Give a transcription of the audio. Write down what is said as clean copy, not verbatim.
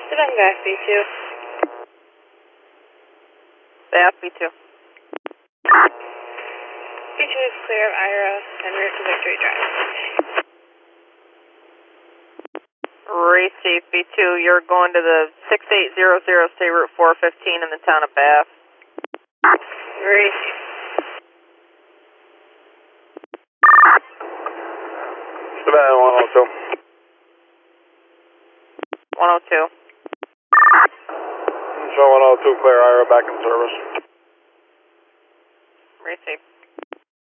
Divine Bath B2. Bath B2. B2 is clear of Ira and rear to Victory Drive. Receive B2, you're going to the 6800 State Route 415 in the town of Bath. Receive. Savannah 102. 102. Show 102, clear Ira back in service. Receive.